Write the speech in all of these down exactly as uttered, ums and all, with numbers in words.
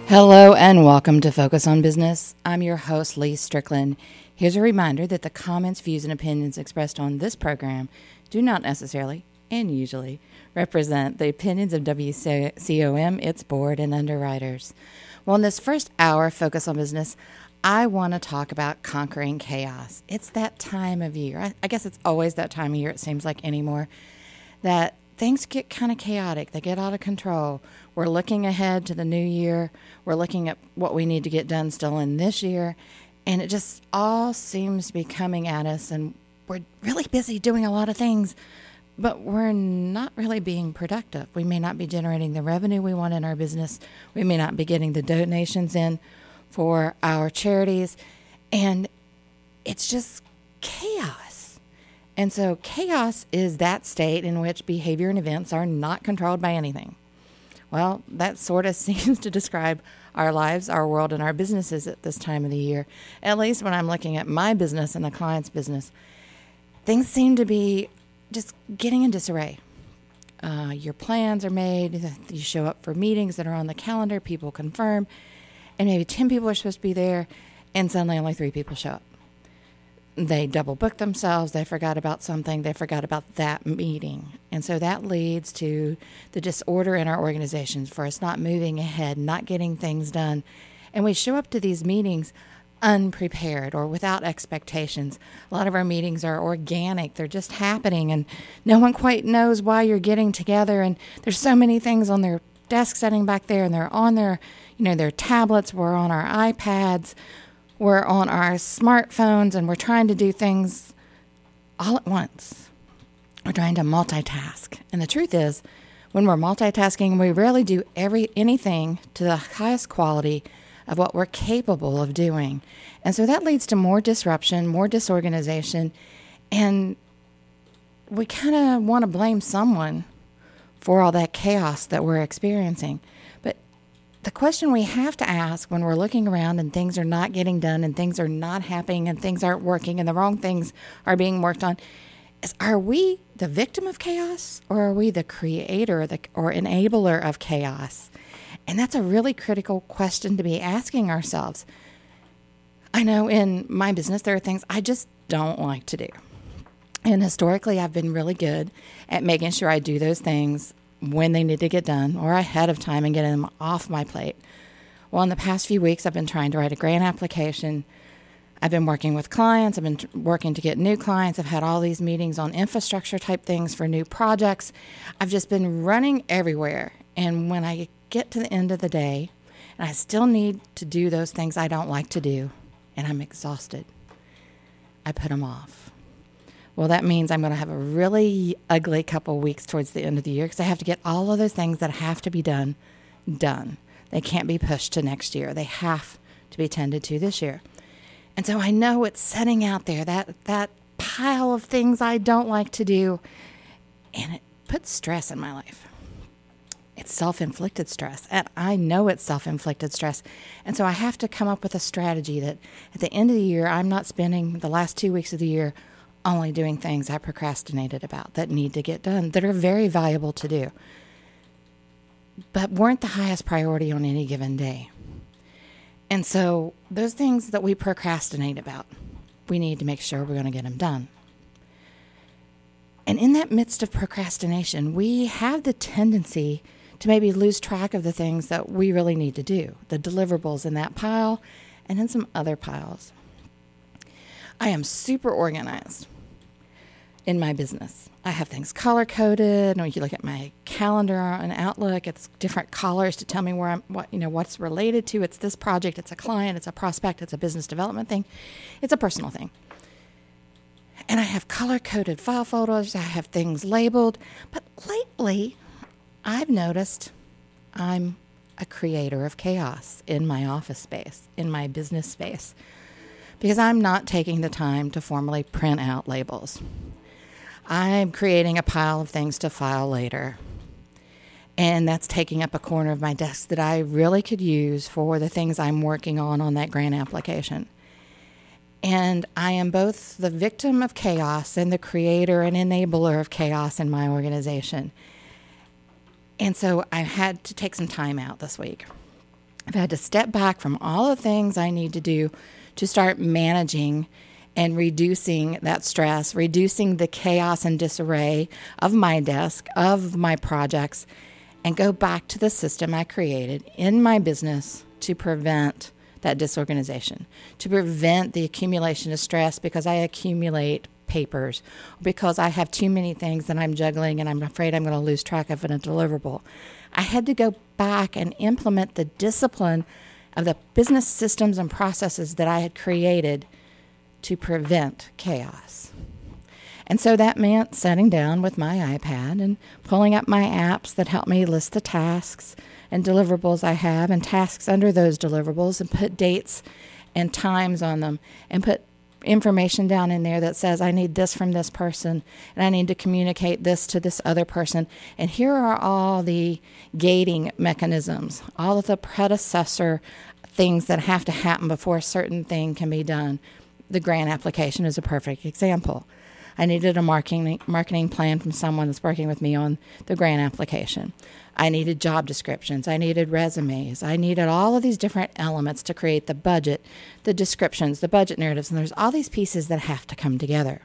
Hello and welcome to Focus on Business. I'm your host, Lee Strickland. Here's a reminder that the comments, views, and opinions expressed on this program do not necessarily, and usually, represent the opinions of W C O M, its board, and underwriters. Well, in this first hour of Focus on Business, I want to talk about conquering chaos. It's that time of year. I, I guess it's always that time of year, it seems like anymore, that things get kind of chaotic. They get out of control. We're looking ahead to the new year. We're looking at what we need to get done still in this year. And it just all seems to be coming at us. And we're really busy doing a lot of things, but we're not really being productive. We may not be generating the revenue we want in our business. We may not be getting the donations in for our charities. And it's just chaos. And so chaos is that state in which behavior and events are not controlled by anything. Well, that sort of seems to describe our lives, our world, and our businesses at this time of the year. At least when I'm looking at my business and the client's business, things seem to be just getting in disarray. Uh, your plans are made, you show up for meetings that are on the calendar, people confirm, and maybe ten people are supposed to be there, and suddenly only three people show up. They double booked themselves, they forgot about something, they forgot about that meeting. And so that leads to the disorder in our organizations for us not moving ahead, not getting things done. And we show up to these meetings unprepared or without expectations. A lot of our meetings are organic, they're just happening, and no one quite knows why you're getting together. And there's so many things on their desk sitting back there, and they're on their, you know, their tablets, we're on our iPads, we're on our smartphones, and we're trying to do things all at once. We're trying to multitask. And the truth is, when we're multitasking, we rarely do every anything to the highest quality of what we're capable of doing. And so that leads to more disruption, more disorganization, and we kind of want to blame someone for all that chaos that we're experiencing. But the question we have to ask when we're looking around and things are not getting done and things are not happening and things aren't working and the wrong things are being worked on is, are we the victim of chaos, or are we the creator or, the, or enabler of chaos? And that's a really critical question to be asking ourselves. I know in my business there are things I just don't like to do. And historically I've been really good at making sure I do those things when they need to get done or ahead of time and getting them off my plate. Well, in the past few weeks, I've been trying to write a grant application. I've been working with clients. I've been t- working to get new clients. I've had all these meetings on infrastructure type things for new projects. I've just been running everywhere. And when I get to the end of the day, and I still need to do those things I don't like to do, and I'm exhausted, I put them off. Well, that means I'm going to have a really ugly couple weeks towards the end of the year because I have to get all of those things that have to be done, done. They can't be pushed to next year. They have to be tended to this year. And so I know it's setting out there, that, that pile of things I don't like to do, and it puts stress in my life. It's self-inflicted stress, and I know it's self-inflicted stress. And so I have to come up with a strategy that at the end of the year, I'm not spending the last two weeks of the year only doing things I procrastinated about that need to get done, that are very valuable to do, but weren't the highest priority on any given day. And so those things that we procrastinate about, we need to make sure we're going to get them done. And in that midst of procrastination, we have the tendency to maybe lose track of the things that we really need to do, the deliverables in that pile and in some other piles. I am super organized in my business. I have things color-coded. When you look at my calendar on Outlook, it's different colors to tell me where I'm, what you know, what's related to. It's this project, it's a client, it's a prospect, it's a business development thing, it's a personal thing. And I have color-coded file folders. I have things labeled. But lately, I've noticed I'm a creator of chaos in my office space, in my business space, because I'm not taking the time to formally print out labels. I'm creating a pile of things to file later. And that's taking up a corner of my desk that I really could use for the things I'm working on on that grant application. And I am both the victim of chaos and the creator and enabler of chaos in my organization. And so I had to take some time out this week. I've had to step back from all the things I need to do to start managing and reducing that stress, reducing the chaos and disarray of my desk, of my projects, and go back to the system I created in my business to prevent that disorganization, to prevent the accumulation of stress because I accumulate papers, because I have too many things that I'm juggling and I'm afraid I'm going to lose track of in a deliverable. I had to go back and implement the discipline of the business systems and processes that I had created to prevent chaos. And so that meant sitting down with my iPad and pulling up my apps that help me list the tasks and deliverables I have and tasks under those deliverables and put dates and times on them and put information down in there that says I need this from this person and I need to communicate this to this other person. And here are all the gating mechanisms, all of the predecessor things that have to happen before a certain thing can be done. The grant application is a perfect example. I needed a marketing marketing plan from someone that's working with me on the grant application. I needed job descriptions. I needed resumes. I needed all of these different elements to create the budget, the descriptions, the budget narratives, and there's all these pieces that have to come together.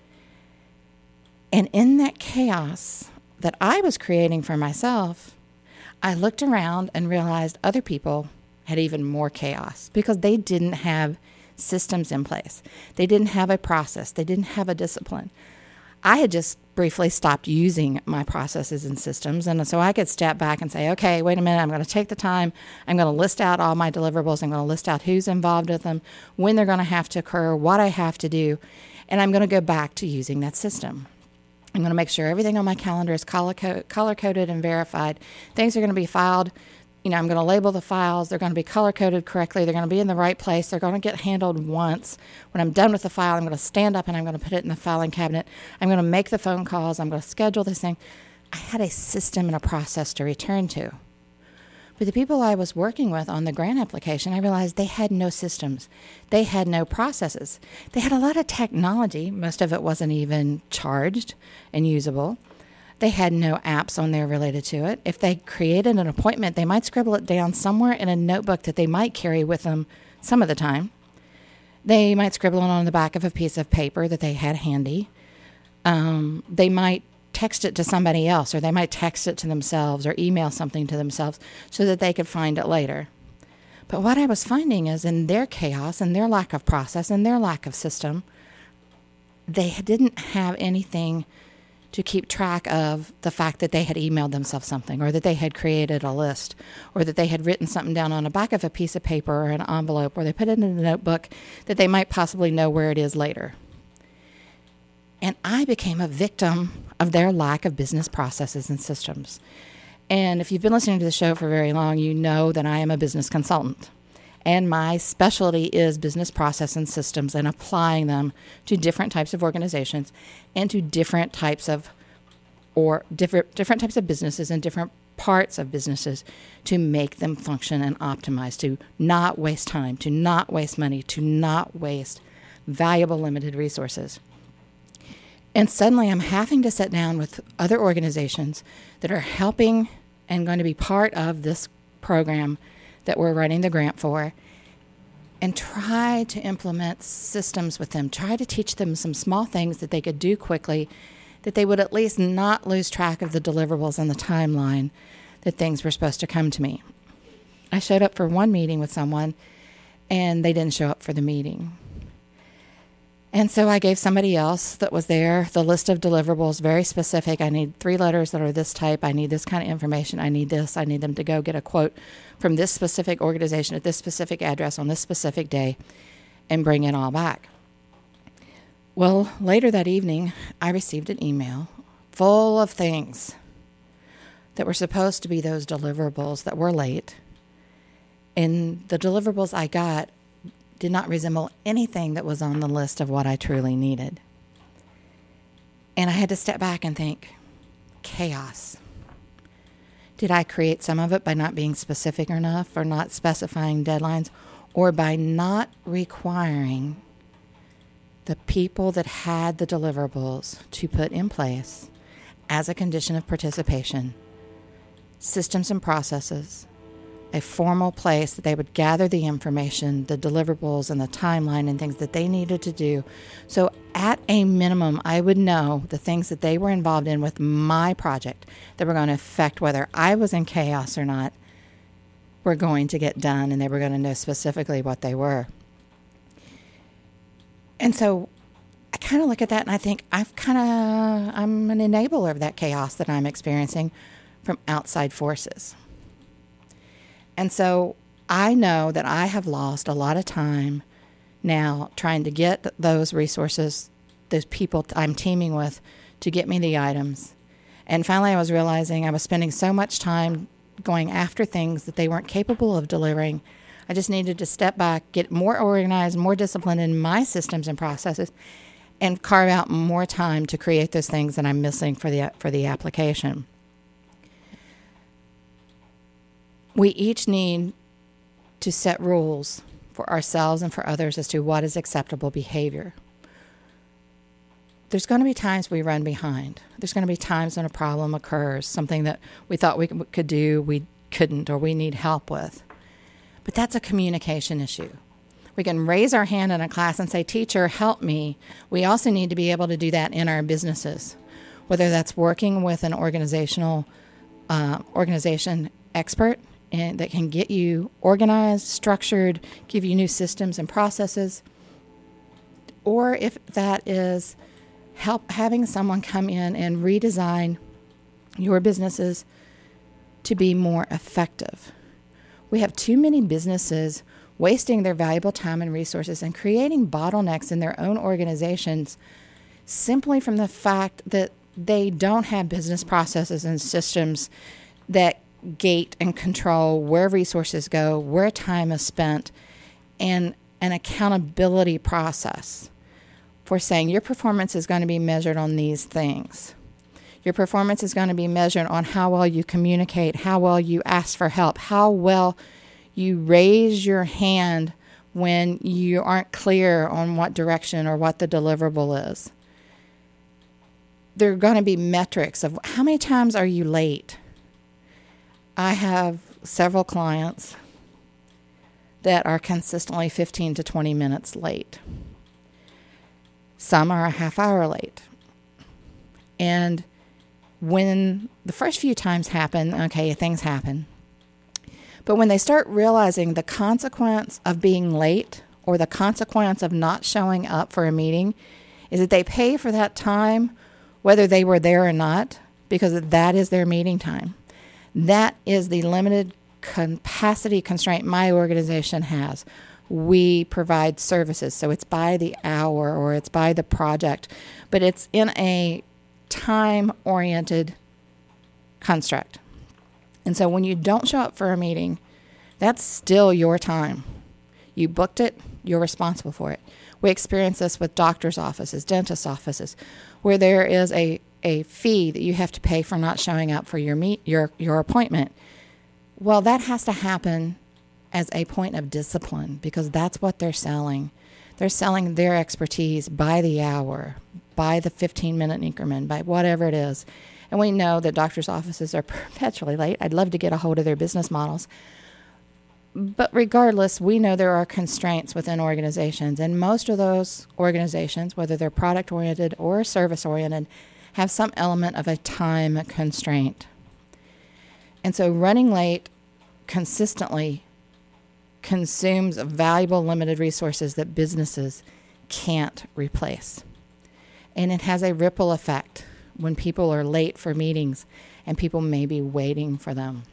And in that chaos that I was creating for myself, I looked around and realized other people had even more chaos because they didn't have systems in place. They didn't have a process. They didn't have a discipline. I had just briefly stopped using my processes and systems, and so I could step back and say, okay, wait a minute, I'm going to take the time. I'm going to list out all my deliverables. I'm going to list out who's involved with them, when they're going to have to occur, what I have to do, and I'm going to go back to using that system. I'm going to make sure everything on my calendar is color-coded and verified. Things are going to be filed. You know, I'm going to label the files. They're going to be color-coded correctly. They're going to be in the right place. They're going to get handled once. When I'm done with the file, I'm going to stand up and I'm going to put it in the filing cabinet. I'm going to make the phone calls. I'm going to schedule this thing. I had a system and a process to return to. But the people I was working with on the grant application, I realized they had no systems. They had no processes. They had a lot of technology. Most of it wasn't even charged and usable. They had no apps on there related to it. If they created an appointment, they might scribble it down somewhere in a notebook that they might carry with them some of the time. They might scribble it on the back of a piece of paper that they had handy. Um, they might text it to somebody else, or they might text it to themselves or email something to themselves so that they could find it later. But what I was finding is in their chaos and their lack of process and their lack of system, they didn't have anything to keep track of the fact that they had emailed themselves something, or that they had created a list, or that they had written something down on the back of a piece of paper or an envelope, or they put it in a notebook that they might possibly know where it is later. And I became a victim of their lack of business processes and systems. And if you've been listening to the show for very long, you know that I am a business consultant. And my specialty is business process and systems and applying them to different types of organizations and to different types of or different different types of businesses and different parts of businesses to make them function and optimize, to not waste time, to not waste money, to not waste valuable limited resources. And suddenly I'm having to sit down with other organizations that are helping and going to be part of this program that we're running the grant for, and try to implement systems with them, try to teach them some small things that they could do quickly, that they would at least not lose track of the deliverables and the timeline that things were supposed to come to me. I showed up for one meeting with someone, and they didn't show up for the meeting. And so I gave somebody else that was there the list of deliverables, very specific. I need three letters that are this type. I need this kind of information. I need this. I need them to go get a quote from this specific organization at this specific address on this specific day and bring it all back. Well, later that evening, I received an email full of things that were supposed to be those deliverables that were late. And the deliverables I got did not resemble anything that was on the list of what I truly needed. And I had to step back and think, chaos. Did I create some of it by not being specific enough, or not specifying deadlines, or by not requiring the people that had the deliverables to put in place as a condition of participation systems and processes, a formal place that they would gather the information, the deliverables, and the timeline and things that they needed to do. So at a minimum, I would know the things that they were involved in with my project that were going to affect whether I was in chaos or not were going to get done, and they were going to know specifically what they were. And so I kind of look at that and I think I've kind of, I'm an enabler of that chaos that I'm experiencing from outside forces. And so I know that I have lost a lot of time now trying to get those resources, those people I'm teaming with, to get me the items. And finally I was realizing I was spending so much time going after things that they weren't capable of delivering. I just needed to step back, get more organized, more disciplined in my systems and processes, and carve out more time to create those things that I'm missing for the for the application. We each need to set rules for ourselves and for others as to what is acceptable behavior. There's going to be times we run behind. There's going to be times when a problem occurs, something that we thought we could do, we couldn't, or we need help with. But that's a communication issue. We can raise our hand in a class and say, "Teacher, help me." We also need to be able to do that in our businesses, whether that's working with an organizational uh, organization expert and that can get you organized, structured, give you new systems and processes, or if that is help having someone come in and redesign your businesses to be more effective. We have too many businesses wasting their valuable time and resources and creating bottlenecks in their own organizations simply from the fact that they don't have business processes and systems that gate and control where resources go, where time is spent, and an accountability process for saying your performance is going to be measured on these things. Your performance is going to be measured on how well you communicate, how well you ask for help, how well you raise your hand when you aren't clear on what direction or what the deliverable is. There are going to be metrics of how many times are you late. I have several clients that are consistently fifteen to twenty minutes late. Some are a half hour late. And when the first few times happen, okay, things happen. But when they start realizing the consequence of being late or the consequence of not showing up for a meeting is that they pay for that time whether they were there or not, because that is their meeting time. That is the limited capacity constraint my organization has. We provide services, so it's by the hour or it's by the project, but it's in a time-oriented construct. And so when you don't show up for a meeting, that's still your time. You booked it, you're responsible for it. We experience this with doctors' offices, dentist offices, where there is a, a fee that you have to pay for not showing up for your meet your your appointment. Well, that has to happen as a point of discipline because that's what they're selling. They're selling their expertise by the hour, by the fifteen-minute increment, by whatever it is. And we know that doctors' offices are perpetually late. I'd love to get a hold of their business models. But regardless, we know there are constraints within organizations, and most of those organizations, whether they're product-oriented or service-oriented, have some element of a time constraint. And so running late consistently consumes valuable limited resources that businesses can't replace. And it has a ripple effect when people are late for meetings and people may be waiting for them.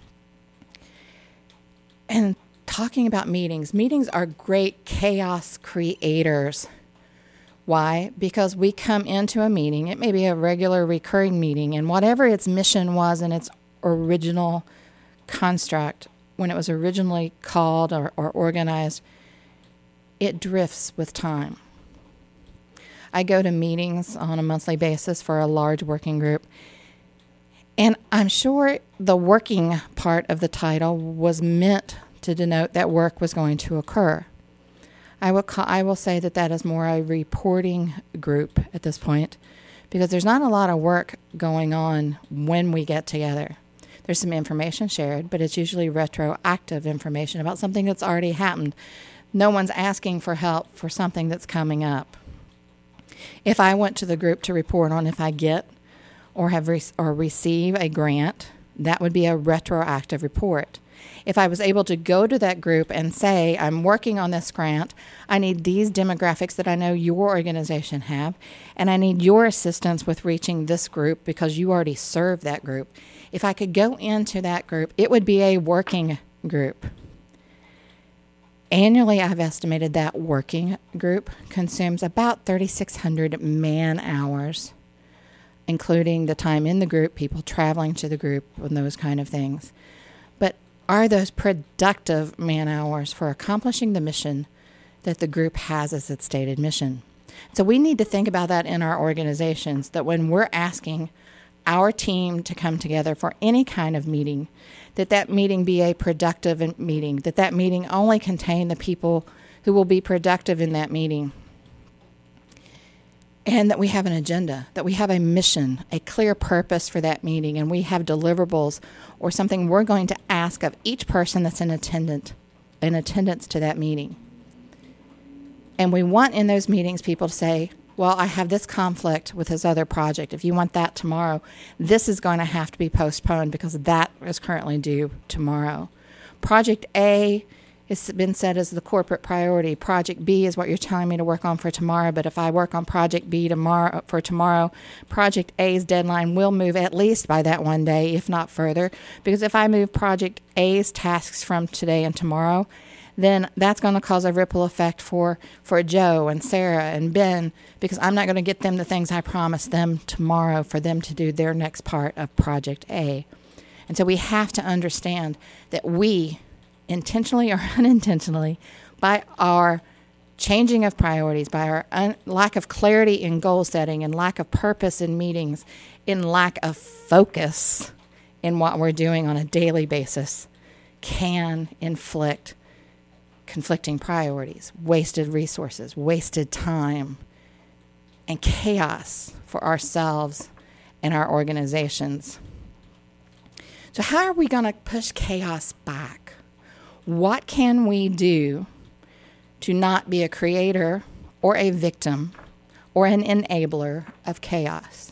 And talking about meetings, meetings are great chaos creators. Why? Because we come into a meeting, it may be a regular recurring meeting, and whatever its mission was in its original construct, when it was originally called or, or organized, it drifts with time. I go to meetings on a monthly basis for a large working group, and I'm sure the working part of the title was meant to denote that work was going to occur. I will call, I will say that that is more a reporting group at this point because there's not a lot of work going on when we get together. There's some information shared, but it's usually retroactive information about something that's already happened. No one's asking for help for something that's coming up. If I went to the group to report on if I get or have re- or receive a grant, that would be a retroactive report. If I was able to go to that group and say, I'm working on this grant, I need these demographics that I know your organization have, and I need your assistance with reaching this group because you already serve that group. If I could go into that group, it would be a working group. Annually, I've estimated that working group consumes about thirty-six hundred man-hours, including the time in the group, people traveling to the group, and those kind of things. But are those productive man-hours for accomplishing the mission that the group has as its stated mission? So we need to think about that in our organizations, that when we're asking our team to come together for any kind of meeting, that that meeting be a productive meeting, that that meeting only contain the people who will be productive in that meeting, and that we have an agenda, that we have a mission, a clear purpose for that meeting, and we have deliverables or something we're going to ask of each person that's in attendant, in attendance to that meeting. And we want in those meetings people to say, well, I have this conflict with this other project. If you want that tomorrow, this is going to have to be postponed because that is currently due tomorrow. Project A has been set as the corporate priority. Project B is what you're telling me to work on for tomorrow, but if I work on Project B tomorrow for tomorrow, Project A's deadline will move at least by that one day, if not further, because if I move Project A's tasks from today and tomorrow, then that's going to cause a ripple effect for, for Joe and Sarah and Ben, because I'm not going to get them the things I promised them tomorrow for them to do their next part of Project A. And so we have to understand that we, intentionally or unintentionally, by our changing of priorities, by our un- lack of clarity in goal setting and lack of purpose in meetings, in lack of focus in what we're doing on a daily basis, can inflict conflicting priorities, wasted resources, wasted time, and chaos for ourselves and our organizations. So how are we going to push chaos back? What can we do to not be a creator or a victim or an enabler of chaos?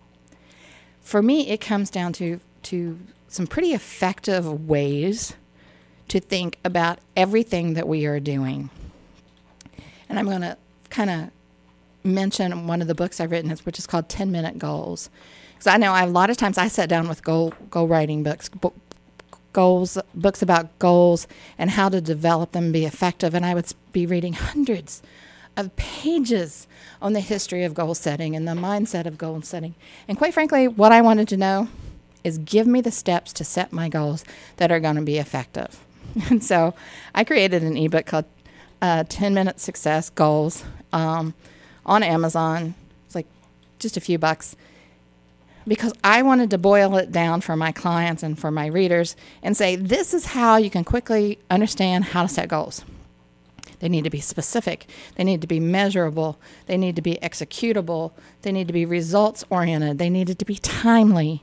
For me, it comes down to, to some pretty effective ways to think about everything that we are doing. And I'm going to kind of mention one of the books I've written, which is called ten-Minute Goals. Because I know I, a lot of times I sit down with goal goal writing books, bo- goals, books about goals and how to develop them and be effective, and I would be reading hundreds of pages on the history of goal setting and the mindset of goal setting. And quite frankly, what I wanted to know is give me the steps to set my goals that are going to be effective. And so I created an ebook called uh, ten-Minute Success Goals um, on Amazon. It's like just a few bucks, because I wanted to boil it down for my clients and for my readers and say, this is how you can quickly understand how to set goals. They need to be specific. They need to be measurable. They need to be executable. They need to be results-oriented. They needed to be timely.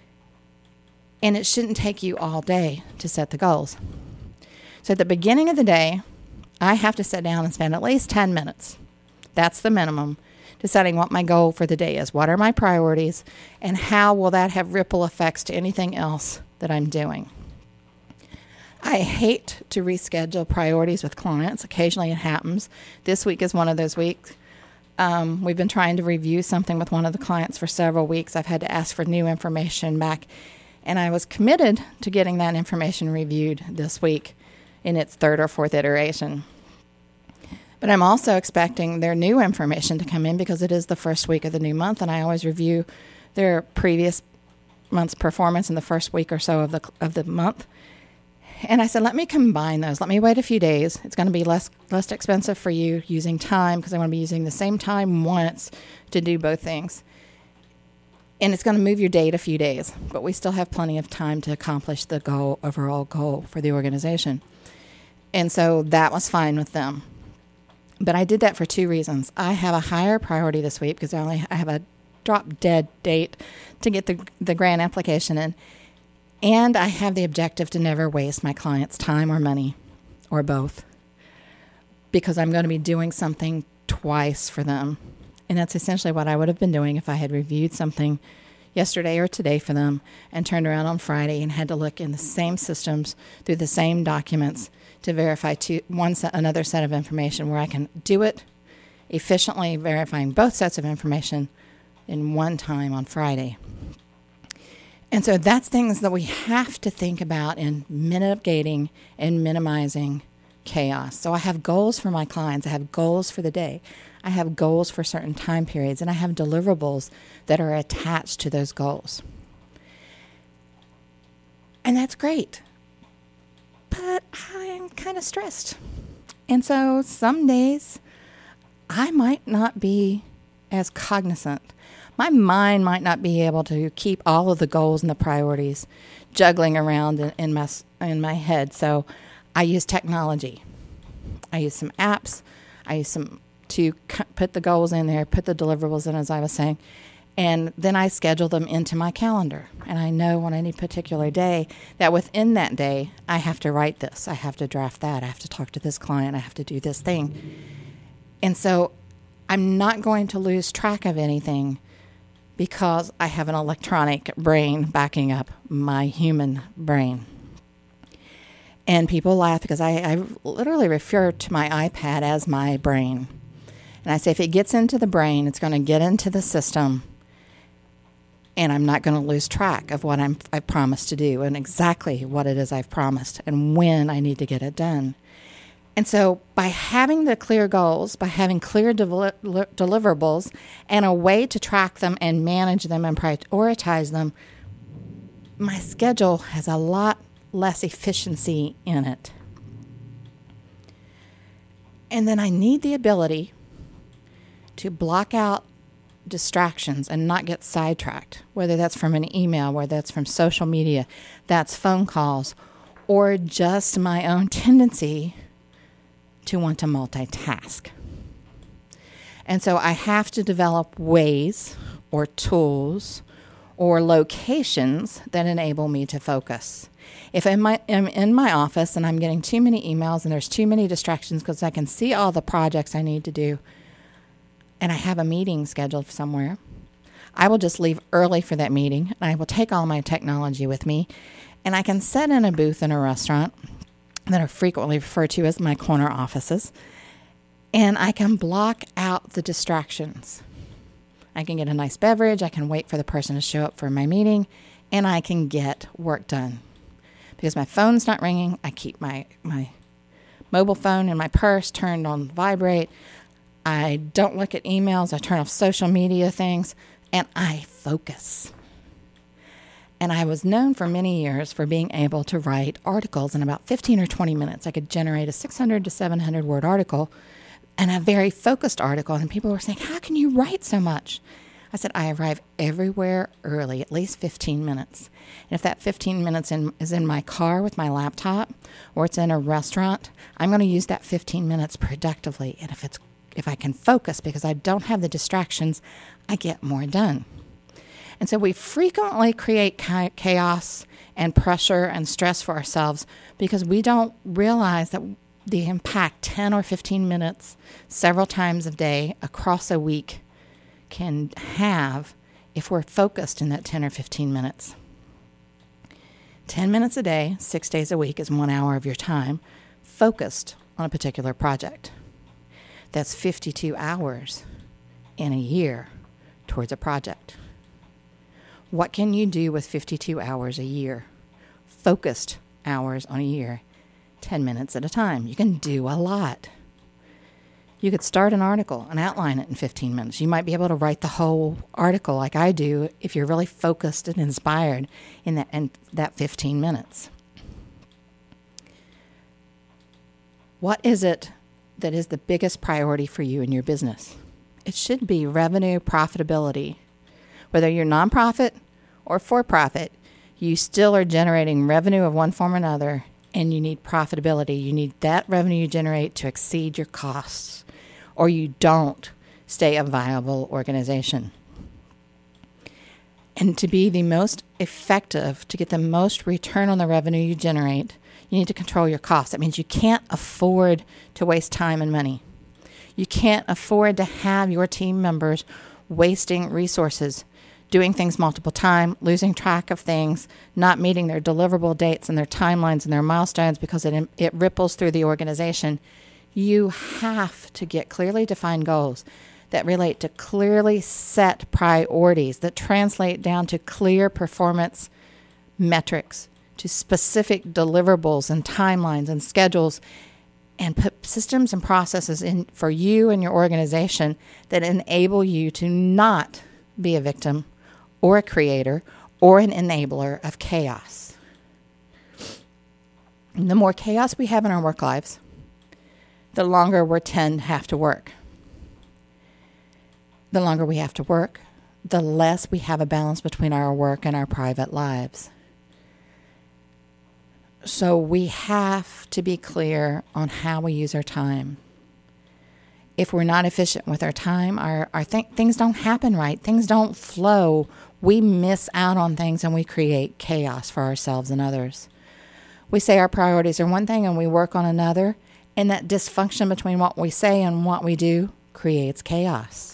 And it shouldn't take you all day to set the goals. So at the beginning of the day, I have to sit down and spend at least ten minutes. That's the minimum, deciding what my goal for the day is. What are my priorities, and how will that have ripple effects to anything else that I'm doing? I hate to reschedule priorities with clients. Occasionally it happens. This week is one of those weeks. Um, we've been trying to review something with one of the clients for several weeks. I've had to ask for new information back, and I was committed to getting that information reviewed this week in its third or fourth iteration. But I'm also expecting their new information to come in because it is the first week of the new month, and I always review their previous month's performance in the first week or so of the of the month. And I said, let me combine those. Let me wait a few days. It's going to be less less expensive for you using time, because I want to be using the same time once to do both things. And it's going to move your date a few days, but we still have plenty of time to accomplish the goal, overall goal for the organization. And so that was fine with them. But I did that for two reasons. I have a higher priority this week because I only I have a drop dead date to get the the grant application in. And I have the objective to never waste my clients' time or money, or both, because I'm going to be doing something twice for them. And that's essentially what I would have been doing if I had reviewed something yesterday or today for them and turned around on Friday and had to look in the same systems through the same documents to verify two, one set, another set of information, where I can do it efficiently, verifying both sets of information in one time on Friday. And so that's things that we have to think about in mitigating and minimizing chaos. So I have goals for my clients. I have goals for the day. I have goals for certain time periods, and I have deliverables that are attached to those goals. And that's great. But I'm kind of stressed. And so some days I might not be as cognizant. My mind might not be able to keep all of the goals and the priorities juggling around in, in my in my head. So I use technology. I use some apps. I use some to put the goals in there, put the deliverables in, as I was saying, and then I schedule them into my calendar. And I know on any particular day that within that day, I have to write this, I have to draft that, I have to talk to this client, I have to do this thing. And so I'm not going to lose track of anything because I have an electronic brain backing up my human brain. And people laugh because I, I literally refer to my iPad as my brain. And I say, if it gets into the brain, it's going to get into the system, and I'm not going to lose track of what I'm, I promised to do and exactly what it is I've promised and when I need to get it done. And so by having the clear goals, by having clear devel- deliverables and a way to track them and manage them and prioritize them, my schedule has a lot less efficiency in it. And then I need the ability to block out distractions and not get sidetracked, whether that's from an email, whether that's from social media, that's phone calls, or just my own tendency to want to multitask. And so I have to develop ways or tools or locations that enable me to focus. If I'm in my office and I'm getting too many emails and there's too many distractions because I can see all the projects I need to do, and I have a meeting scheduled somewhere, I will just leave early for that meeting, and I will take all my technology with me, and I can sit in a booth in a restaurant that are frequently referred to as my corner offices, and I can block out the distractions. I can get a nice beverage, I can wait for the person to show up for my meeting, and I can get work done. Because my phone's not ringing, I keep my, my mobile phone in my purse turned on vibrate. I don't look at emails, I turn off social media things, and I focus. And I was known for many years for being able to write articles in about fifteen or twenty minutes. I could generate a six hundred to seven hundred word article and a very focused article. And people were saying, how can you write so much? I said, I arrive everywhere early, at least fifteen minutes. And if that fifteen minutes in, is in my car with my laptop, or it's in a restaurant, I'm going to use that fifteen minutes productively. And if it's if I can focus because I don't have the distractions, I get more done. And so we frequently create chaos and pressure and stress for ourselves because we don't realize that the impact ten or fifteen minutes several times a day across a week can have if we're focused in that ten or fifteen minutes. ten minutes a day, six days a week is one hour of your time focused on a particular project. That's fifty-two hours in a year towards a project. What can you do with fifty-two hours a year? Focused hours on a year, ten minutes at a time. You can do a lot. You could start an article and outline it in fifteen minutes. You might be able to write the whole article like I do if you're really focused and inspired in that, in that fifteen minutes. What is it that is the biggest priority for you in your business? It should be revenue, profitability. Whether you're nonprofit or for-profit, you still are generating revenue of one form or another, and you need profitability. You need that revenue you generate to exceed your costs, or you don't stay a viable organization. And to be the most effective, to get the most return on the revenue you generate, you need to control your costs. That means you can't afford to waste time and money. You can't afford to have your team members wasting resources, doing things multiple times, losing track of things, not meeting their deliverable dates and their timelines and their milestones because it, it ripples through the organization. You have to get clearly defined goals that relate to clearly set priorities that translate down to clear performance metrics, to specific deliverables and timelines and schedules, and put systems and processes in for you and your organization that enable you to not be a victim or a creator or an enabler of chaos. And the more chaos we have in our work lives, the longer we tend to have to work. The longer we have to work, the less we have a balance between our work and our private lives. So we have to be clear on how we use our time. If we're not efficient with our time, our, our th- things don't happen right. Things don't flow. We miss out on things and we create chaos for ourselves and others. We say our priorities are one thing and we work on another, and that dysfunction between what we say and what we do creates chaos.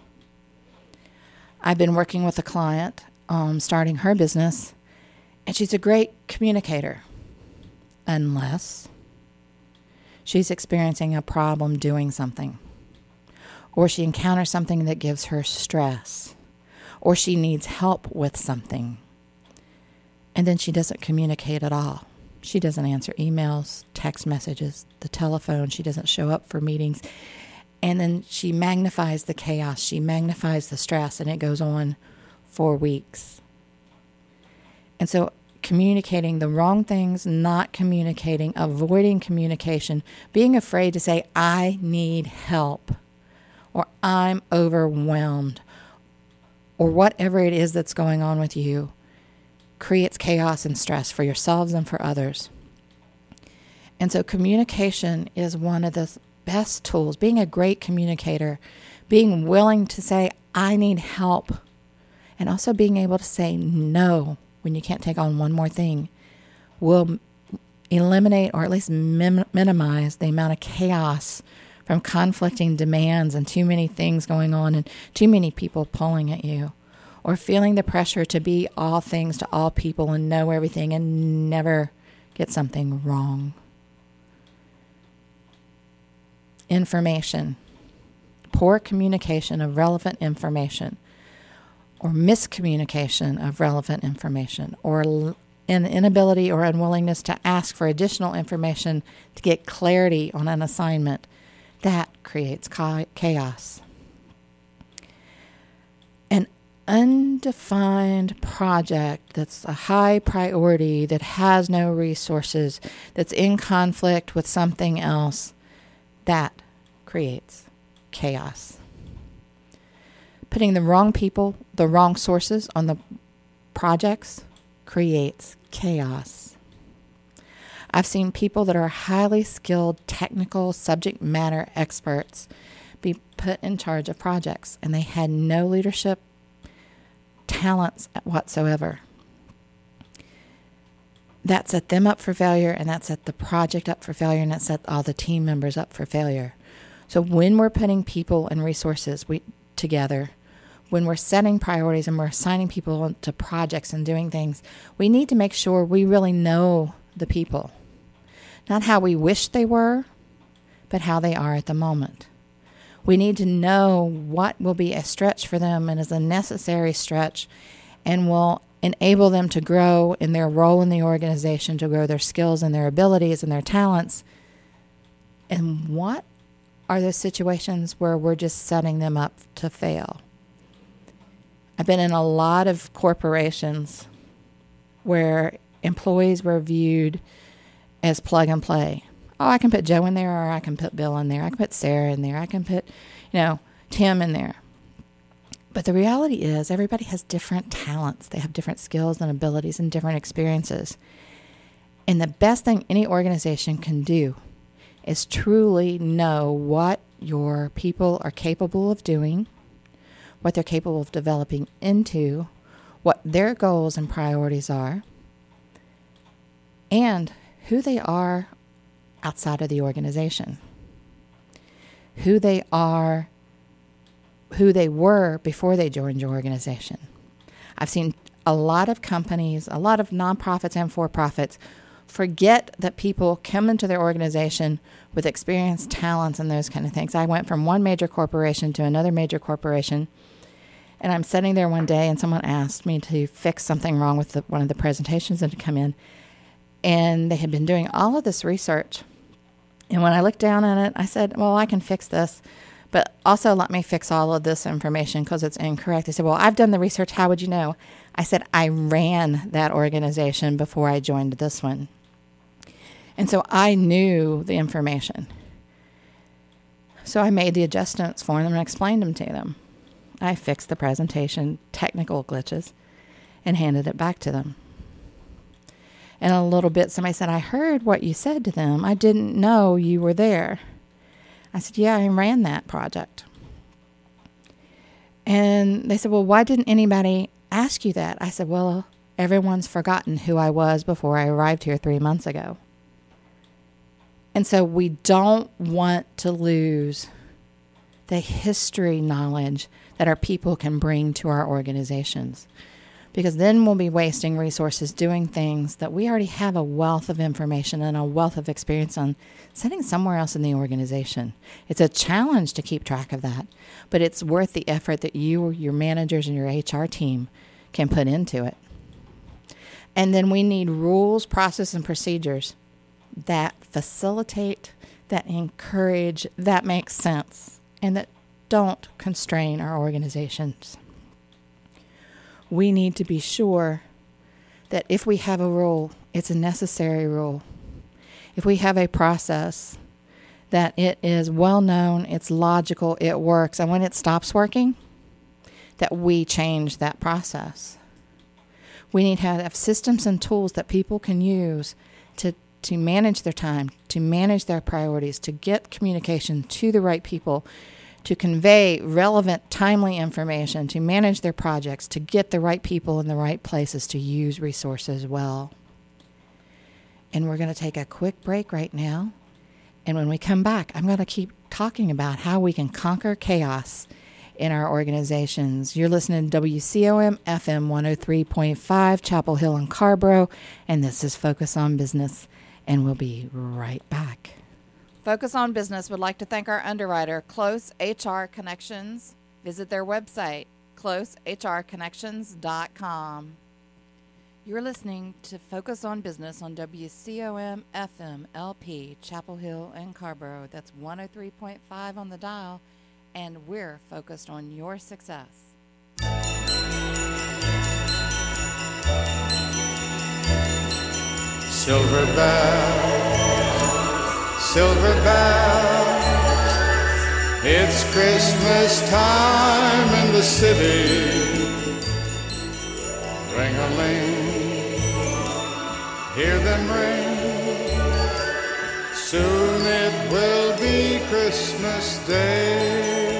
I've been working with a client um, starting her business, and she's a great communicator, unless she's experiencing a problem doing something, or she encounters something that gives her stress, or she needs help with something, and then she doesn't communicate at all. She doesn't answer emails, text messages, the telephone. She doesn't show up for meetings. And then she magnifies the chaos. She magnifies the stress, and it goes on for weeks. And so communicating the wrong things, not communicating, avoiding communication, being afraid to say, I need help, or I'm overwhelmed, or whatever it is that's going on with you, creates chaos and stress for yourselves and for others. And so communication is one of the best tools. Being a great communicator, being willing to say, I need help, and also being able to say no when you can't take on one more thing will eliminate or at least min- minimize the amount of chaos from conflicting demands and too many things going on and too many people pulling at you, or feeling the pressure to be all things to all people and know everything and never get something wrong. Information, poor communication of relevant information, or miscommunication of relevant information, or an inability or unwillingness to ask for additional information to get clarity on an assignment, that creates chaos. An undefined project that's a high priority, that has no resources, that's in conflict with something else, that creates chaos. Putting the wrong people, the wrong sources on the projects creates chaos. I've seen people that are highly skilled, technical subject matter experts be put in charge of projects, and they had no leadership talents whatsoever. That set them up for failure, and that set the project up for failure, and that set all the team members up for failure. So when we're putting people and resources we, together, when we're setting priorities and we're assigning people to projects and doing things, we need to make sure we really know the people. Not how we wish they were, but how they are at the moment. We need to know what will be a stretch for them and is a necessary stretch and will enable them to grow in their role in the organization, to grow their skills and their abilities and their talents. And what are the situations where we're just setting them up to fail? I've been in a lot of corporations where employees were viewed as plug and play. Oh, I can put Joe in there, or I can put Bill in there. I can put Sarah in there. I can put, you know, Tim in there. But the reality is everybody has different talents. They have different skills and abilities and different experiences. And the best thing any organization can do is truly know what your people are capable of doing, what they're capable of developing into, what their goals and priorities are, and who they are outside of the organization, who they are, who they were before they joined your organization. I've seen a lot of companies, a lot of nonprofits and for-profits forget that people come into their organization with experience, talents, and those kind of things. I went from one major corporation to another major corporation, and I'm sitting there one day, and someone asked me to fix something wrong with the, one of the presentations and to come in. And they had been doing all of this research. And when I looked down on it, I said, well, I can fix this, but also let me fix all of this information because it's incorrect. They said, well, I've done the research. How would you know? I said, I ran that organization before I joined this one. And so I knew the information. So I made the adjustments for them and explained them to them. I fixed the presentation, technical glitches, and handed it back to them. And a little bit, somebody said, I heard what you said to them. I didn't know you were there. I said, yeah, I ran that project. And they said, well, why didn't anybody ask you that? I said, well, everyone's forgotten who I was before I arrived here three months ago. And so we don't want to lose the history knowledge that our people can bring to our organizations, because then we'll be wasting resources doing things that we already have a wealth of information and a wealth of experience on sitting somewhere else in the organization. It's a challenge to keep track of that, but it's worth the effort that you, your managers, and your H R team can put into it. And then we need rules, process, and procedures that facilitate, that encourage, that make sense, and that don't constrain our organizations. We need to be sure that if we have a rule, it's a necessary rule. If we have a process, that it is well known, it's logical, it works, and when it stops working, that we change that process. We need to have systems and tools that people can use to, to manage their time, to manage their priorities, to get communication to the right people, to convey relevant, timely information, to manage their projects, to get the right people in the right places to use resources well. And we're going to take a quick break right now. And when we come back, I'm going to keep talking about how we can conquer chaos in our organizations. You're listening to W C O M F M one oh three point five, Chapel Hill and Carborough, and this is Focus on Business, and we'll be right back. Focus on Business would like to thank our underwriter, Close H R Connections. Visit their website, close h r connections dot com. You're listening to Focus on Business on W C O M F M L P, Chapel Hill and Carborough. That's one oh three point five on the dial, and we're focused on your success. Silver bells, silver bells, it's Christmas time in the city. Ring-a-ling, hear them ring, soon it will be Christmas Day.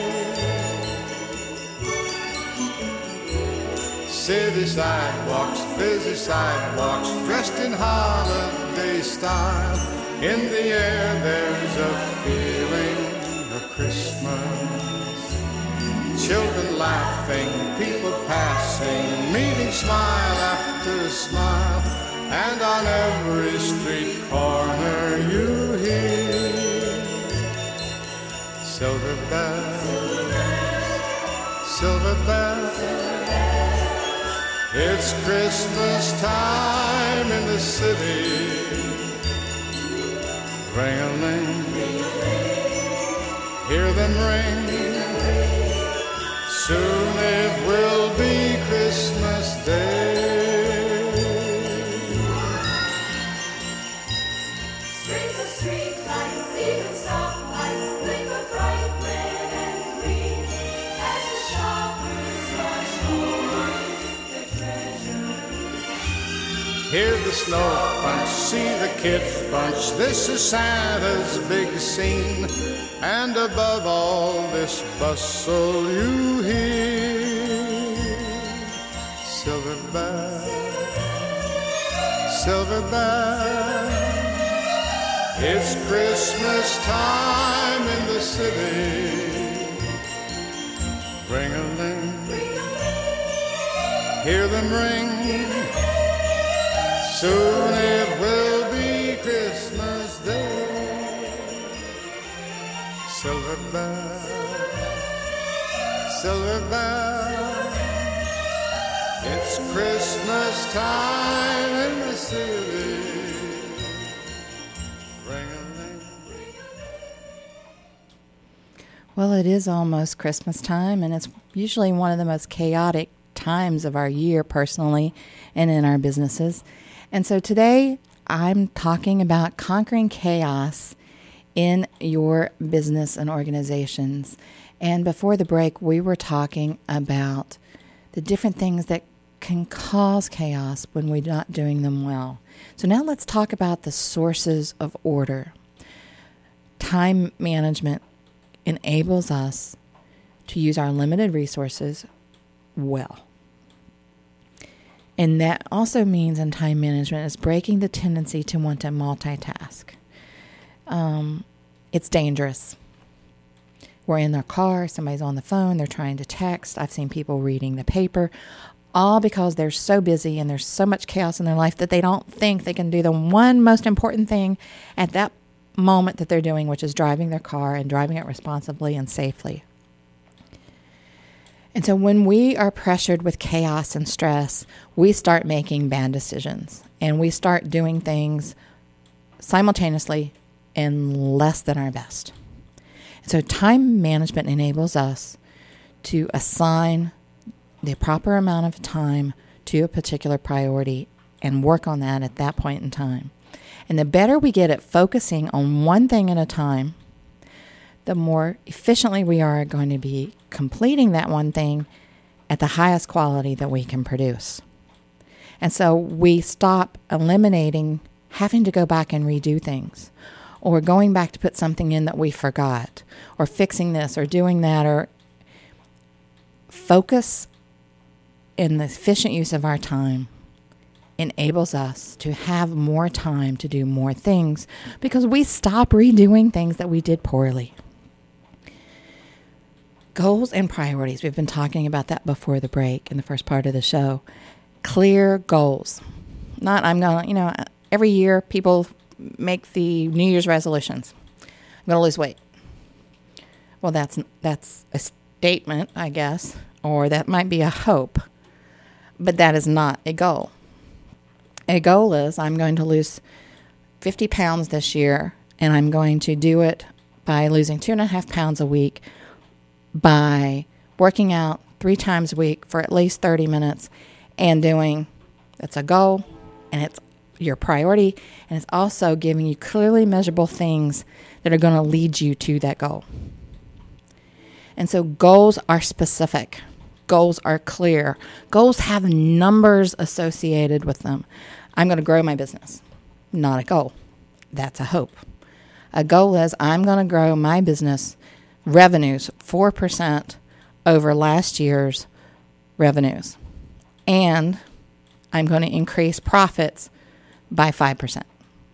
City sidewalks, busy sidewalks, dressed in holiday style. In the air there's a feeling of Christmas. Children laughing, people passing, meeting smile after smile. And on every street corner you hear silver bells, silver bells. It's Christmas time in the city. Ring-a-ling, hear them ring, soon it will be Christmas Day. Streets of street lights, even stoplights, gleam bright red and green as the shoppers rush home their treasure. Hear the snow punch, see the kids bunch, this is Santa's big scene. And above all this bustle you hear Silverback, silverback. It's Christmas time in the city. Ring-a-ling, hear them ring. Soon it will be Christmas Day. Silverback, silverback. It's Christmas time in the city. Ring-a-ling. Well, it is almost Christmas time, and it's usually one of the most chaotic times of our year personally and in our businesses. And so today I'm talking about conquering chaos in your business and organizations. And before the break, we were talking about the different things that can cause chaos when we're not doing them well. So now let's talk about the sources of order. Time management enables us to use our limited resources well. And that also means in time management is breaking the tendency to want to multitask. Um, it's dangerous. We're in their car, somebody's on the phone, they're trying to text. I've seen people reading the paper, all because they're so busy and there's so much chaos in their life that they don't think they can do the one most important thing at that moment that they're doing, which is driving their car and driving it responsibly and safely. And so when we are pressured with chaos and stress, we start making bad decisions and we start doing things simultaneously and less than our best. And so time management enables us to assign the proper amount of time to a particular priority and work on that at that point in time. And the better we get at focusing on one thing at a time, the more efficiently we are going to be completing that one thing at the highest quality that we can produce. And so we stop eliminating having to go back and redo things, or going back to put something in that we forgot, or fixing this or doing that, or focus in the efficient use of our time enables us to have more time to do more things because we stop redoing things that we did poorly. Goals and priorities. We've been talking about that before the break in the first part of the show. Clear goals. Not, I'm going to, you know, every year people make the New Year's resolutions. I'm going to lose weight. Well, that's that's a statement, I guess, or that might be a hope, but that is not a goal. A goal is I'm going to lose fifty pounds this year, and I'm going to do it by losing two and a half pounds a week by working out three times a week for at least thirty minutes and doing, that's a goal, and it's your priority, and it's also giving you clearly measurable things that are going to lead you to that goal. And so goals are specific. Goals are clear. Goals have numbers associated with them. I'm going to grow my business. Not a goal. That's a hope. A goal is I'm going to grow my business revenues four percent over last year's revenues. And I'm going to increase profits by five percent.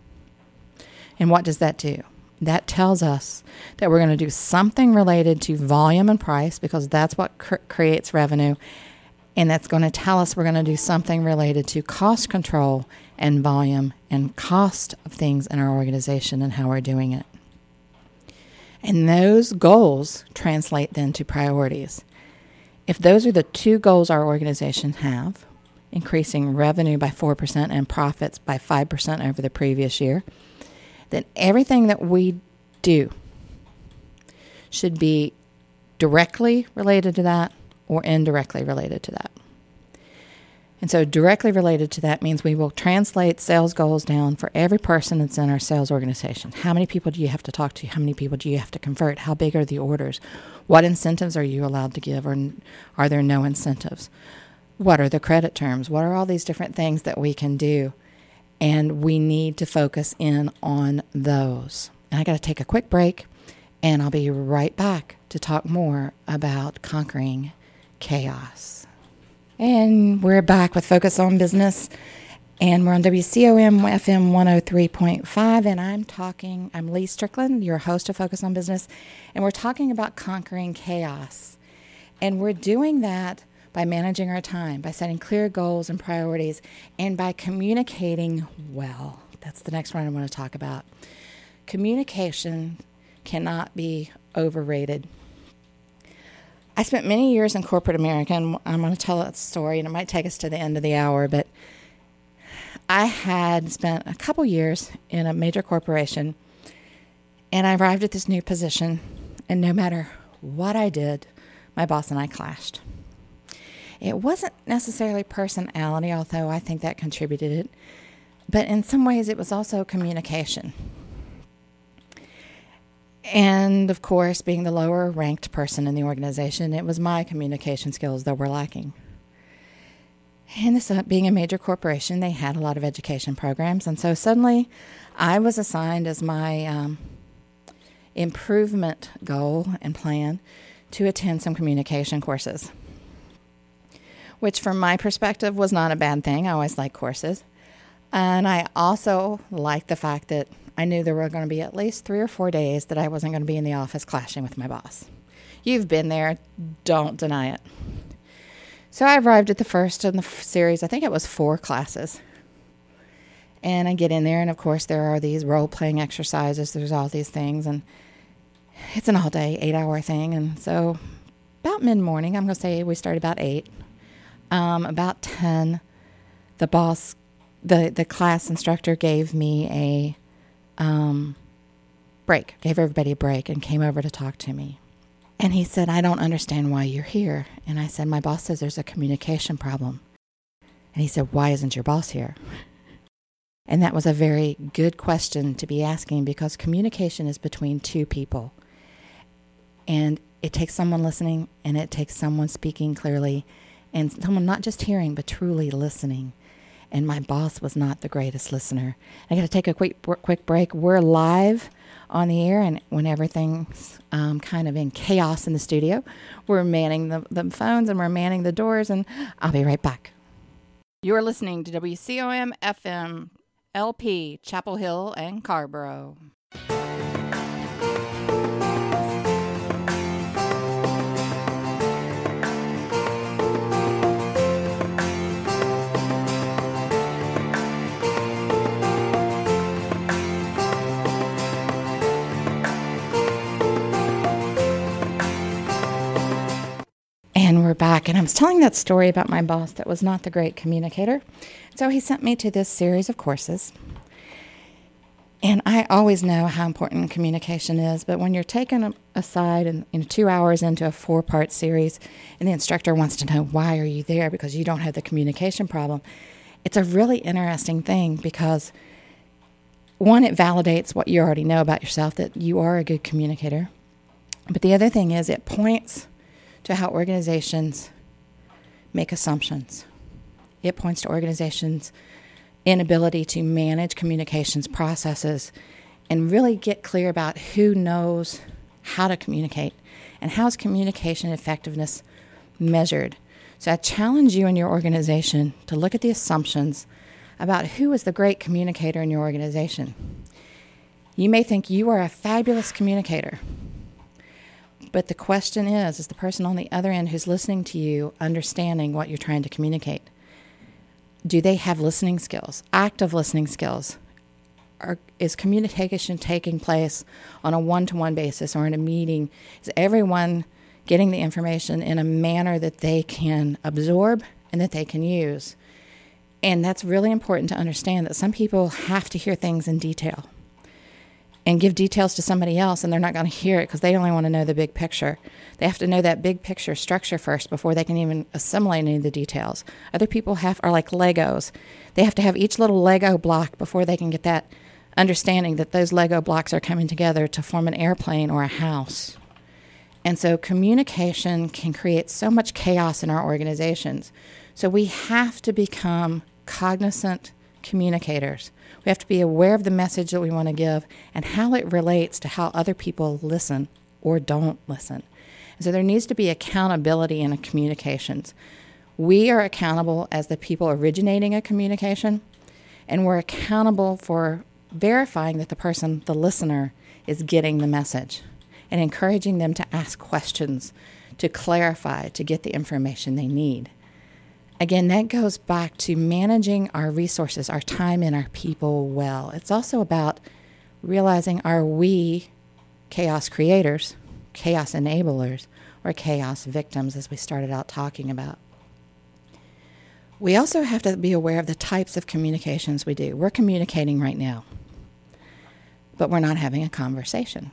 And what does that do? That tells us that we're going to do something related to volume and price because that's what cr- creates revenue. And that's going to tell us we're going to do something related to cost control and volume and cost of things in our organization and how we're doing it. And those goals translate then to priorities. If those are the two goals our organization have, increasing revenue by four percent and profits by five percent over the previous year, then everything that we do should be directly related to that or indirectly related to that. And so directly related to that means we will translate sales goals down for every person that's in our sales organization. How many people do you have to talk to? How many people do you have to convert? How big are the orders? What incentives are you allowed to give, or are there no incentives? What are the credit terms? What are all these different things that we can do? And we need to focus in on those. And I got to take a quick break, and I'll be right back to talk more about conquering chaos. And we're back with Focus on Business, and we're on W C O M F M one oh three point five, and I'm talking, I'm Lee Strickland, your host of Focus on Business, and we're talking about conquering chaos. And we're doing that by managing our time, by setting clear goals and priorities, and by communicating well. That's the next one I want to talk about. Communication cannot be overrated. I spent many years in corporate America, and I'm going to tell a story, and it might take us to the end of the hour, but I had spent a couple years in a major corporation, and I arrived at this new position, and no matter what I did, my boss and I clashed. It wasn't necessarily personality, although I think that contributed it, but in some ways it was also communication. And, of course, being the lower-ranked person in the organization, it was my communication skills that were lacking. And this uh, being a major corporation, they had a lot of education programs, and so suddenly I was assigned as my um, improvement goal and plan to attend some communication courses, which from my perspective was not a bad thing. I always like courses. And I also liked the fact that I knew there were going to be at least three or four days that I wasn't going to be in the office clashing with my boss. You've been there. Don't deny it. So I arrived at the first in the f- series. I think it was four classes. And I get in there, and of course there are these role-playing exercises. There's all these things, and it's an all-day, eight-hour thing. And so about mid-morning, I'm going to say we started about eight. Um, about ten, the boss, the, the class instructor gave me a Um, break, gave everybody a break and came over to talk to me. And he said, I don't understand why you're here. And I said, my boss says there's a communication problem. And he said, why isn't your boss here? And that was a very good question to be asking, because communication is between two people. And it takes someone listening, and it takes someone speaking clearly, and someone not just hearing, but truly listening. And my boss was not the greatest listener. I got to take a quick quick break. We're live on the air, and when everything's um, kind of in chaos in the studio, we're manning the, the phones and we're manning the doors, and I'll be right back. You're listening to W C O M F M L P, Chapel Hill and Carborough. And we're back, and I was telling that story about my boss that was not the great communicator. So he sent me to this series of courses. And I always know how important communication is, but when you're taken aside and you know, two hours into a four-part series, and the instructor wants to know, why are you there? Because you don't have the communication problem. It's a really interesting thing because, one, it validates what you already know about yourself, that you are a good communicator. But the other thing is it points to how organizations make assumptions. It points to organizations' inability to manage communications processes and really get clear about who knows how to communicate and how is communication effectiveness measured. So I challenge you in your organization to look at the assumptions about who is the great communicator in your organization. You may think you are a fabulous communicator, but the question is, is the person on the other end who's listening to you understanding what you're trying to communicate? Do they have listening skills, active listening skills? Or is communication taking place on a one-to-one basis or in a meeting? Is everyone getting the information in a manner that they can absorb and that they can use? And that's really important to understand, that some people have to hear things in detail and give details to somebody else, and they're not going to hear it because they only want to know the big picture. They have to know that big picture structure first before they can even assimilate any of the details. Other people have are like Legos. They have to have each little Lego block before they can get that understanding that those Lego blocks are coming together to form an airplane or a house. And so communication can create so much chaos in our organizations. So we have to become cognizant communicators. We have to be aware of the message that we want to give and how it relates to how other people listen or don't listen. And so there needs to be accountability in communications. We are accountable as the people originating a communication, and we're accountable for verifying that the person, the listener, is getting the message and encouraging them to ask questions, to clarify, to get the information they need. Again, that goes back to managing our resources, our time, and our people well. It's also about realizing, are we chaos creators, chaos enablers, or chaos victims, as we started out talking about? We also have to be aware of the types of communications we do. We're communicating right now, but we're not having a conversation.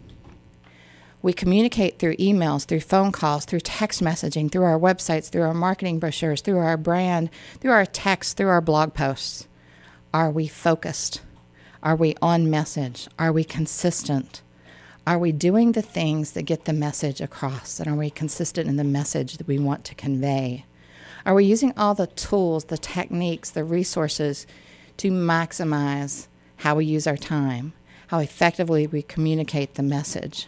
We communicate through emails, through phone calls, through text messaging, through our websites, through our marketing brochures, through our brand, through our texts, through our blog posts. Are we focused? Are we on message? Are we consistent? Are we doing the things that get the message across? And are we consistent in the message that we want to convey? Are we using all the tools, the techniques, the resources to maximize how we use our time, how effectively we communicate the message?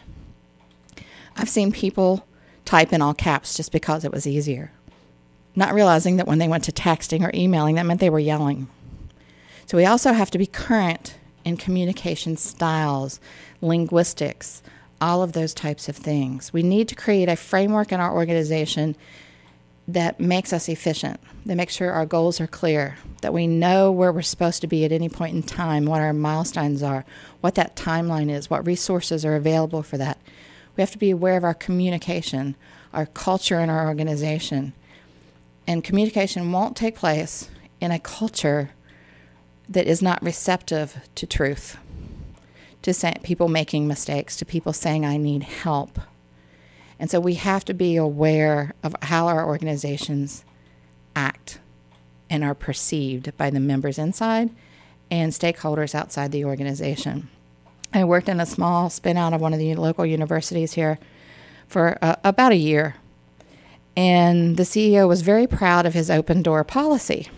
I've seen people type in all caps just because it was easier, not realizing that when they went to texting or emailing, that meant they were yelling. So we also have to be current in communication styles, linguistics, all of those types of things. We need to create a framework in our organization that makes us efficient, that makes sure our goals are clear, that we know where we're supposed to be at any point in time, what our milestones are, what that timeline is, what resources are available for that. We have to be aware of our communication, our culture in our organization. And communication won't take place in a culture that is not receptive to truth, to say, people making mistakes, to people saying, I need help. And so we have to be aware of how our organizations act and are perceived by the members inside and stakeholders outside the organization. I worked in a small spin out of one of the local universities here for uh, about a year. And the C E O was very proud of his open door policy.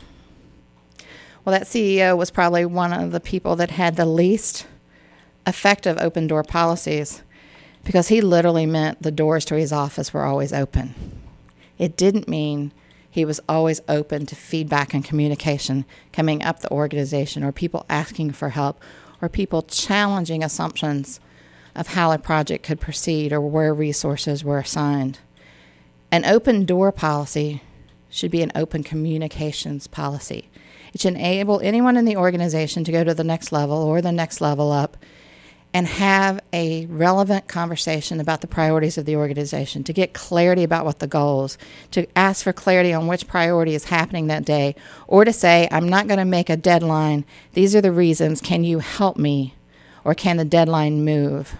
Well, that C E O was probably one of the people that had the least effective open door policies, because he literally meant the doors to his office were always open. It didn't mean he was always open to feedback and communication coming up the organization, or people asking for help, or people challenging assumptions of how a project could proceed or where resources were assigned. An open door policy should be an open communications policy. It should enable anyone in the organization to go to the next level or the next level up and have a relevant conversation about the priorities of the organization, to get clarity about what the goals, to ask for clarity on which priority is happening that day, or to say, I'm not going to make a deadline. These are the reasons. Can you help me? Or can the deadline move?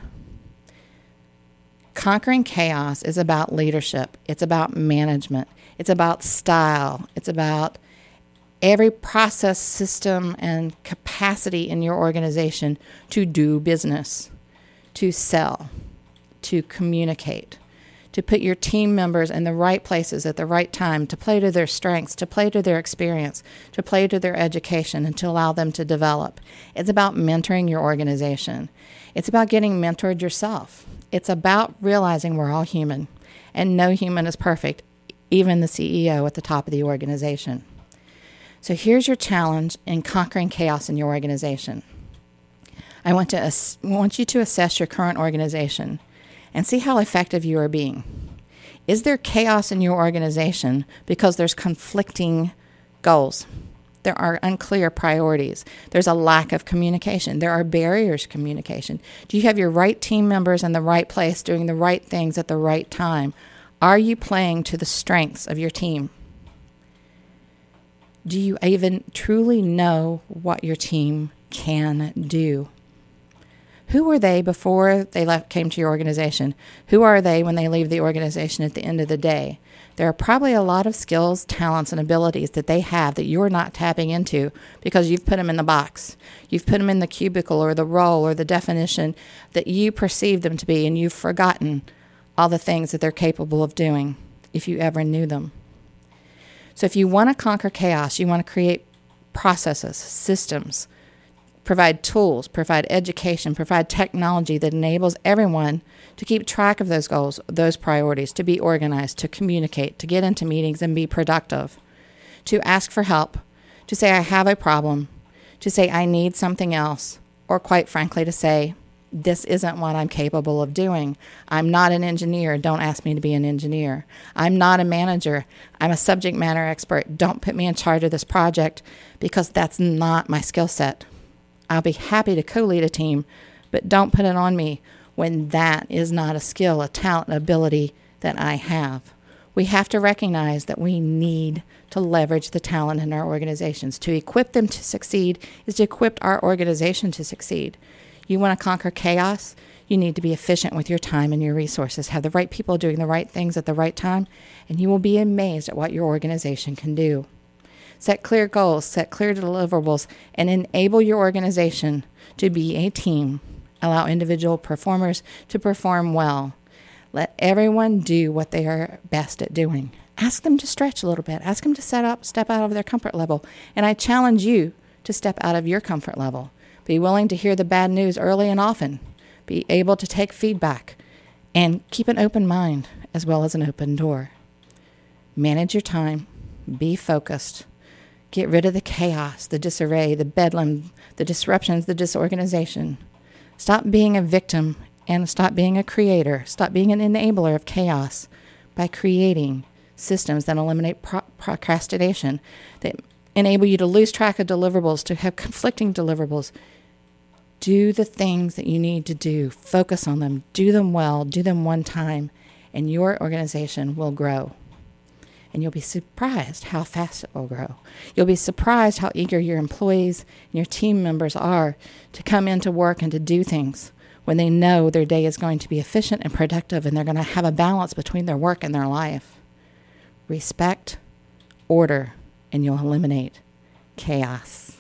Conquering chaos is about leadership. It's about management. It's about style. It's about every process, system, and capacity in your organization to do business, to sell, to communicate, to put your team members in the right places at the right time, to play to their strengths, to play to their experience, to play to their education, and to allow them to develop. It's about mentoring your organization. It's about getting mentored yourself. It's about realizing we're all human, and no human is perfect, even the C E O at the top of the organization. So here's your challenge in conquering chaos in your organization. I want to ass- want you to assess your current organization and see how effective you are being. Is there chaos in your organization because there's conflicting goals? There are unclear priorities. There's a lack of communication. There are barriers to communication. Do you have your right team members in the right place doing the right things at the right time? Are you playing to the strengths of your team? Do you even truly know what your team can do? Who were they before they left, came to your organization? Who are they when they leave the organization at the end of the day? There are probably a lot of skills, talents, and abilities that they have that you're not tapping into because you've put them in the box. You've put them in the cubicle or the role or the definition that you perceive them to be, and you've forgotten all the things that they're capable of doing if you ever knew them. So if you want to conquer chaos, you want to create processes, systems, provide tools, provide education, provide technology that enables everyone to keep track of those goals, those priorities, to be organized, to communicate, to get into meetings and be productive, to ask for help, to say I have a problem, to say I need something else, or quite frankly to say this isn't what I'm capable of doing. I'm not an engineer. Don't ask me to be an engineer. I'm not a manager. I'm a subject matter expert. Don't put me in charge of this project because that's not my skill set. I'll be happy to co-lead a team, but don't put it on me when that is not a skill, a talent, an ability that I have. We have to recognize that we need to leverage the talent in our organizations. To equip them to succeed is to equip our organization to succeed. You want to conquer chaos? You need to be efficient with your time and your resources. Have the right people doing the right things at the right time, and you will be amazed at what your organization can do. Set clear goals, set clear deliverables, and enable your organization to be a team. Allow individual performers to perform well. Let everyone do what they are best at doing. Ask them to stretch a little bit. Ask them to set up, step out of their comfort level. And I challenge you to step out of your comfort level. Be willing to hear the bad news early and often. Be able to take feedback. And keep an open mind as well as an open door. Manage your time. Be focused. Get rid of the chaos, the disarray, the bedlam, the disruptions, the disorganization. Stop being a victim and stop being a creator. Stop being an enabler of chaos by creating systems that eliminate pro- procrastination, that enable you to lose track of deliverables, to have conflicting deliverables. Do the things that you need to do. Focus on them. Do them well. Do them one time, and your organization will grow. And you'll be surprised how fast it will grow. You'll be surprised how eager your employees and your team members are to come into work and to do things when they know their day is going to be efficient and productive and they're going to have a balance between their work and their life. Respect, order, and you'll eliminate chaos.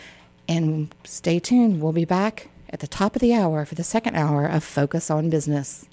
And stay tuned. We'll be back at the top of the hour for the second hour of Focus on Business.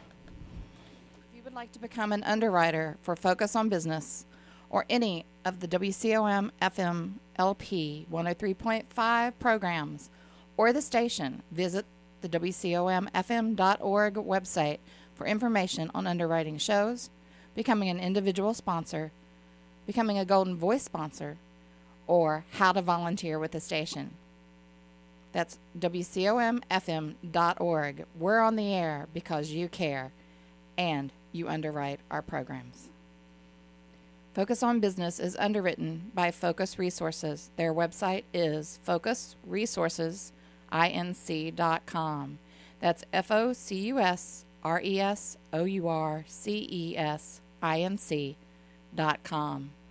If you would like to become an underwriter for Focus on Business or any of the W C O M F M L P one oh three point five programs or the station, visit the W C O M F M dot org website for information on underwriting shows, becoming an individual sponsor, becoming a Golden Voice sponsor, or how to volunteer with the station. That's W C O M F M dot org. We're on the air because you care and you underwrite our programs. Focus on Business is underwritten by Focus Resources. Their website is focus resources inc dot com. That's F O C U S R E S O U R C E S I N C dot com.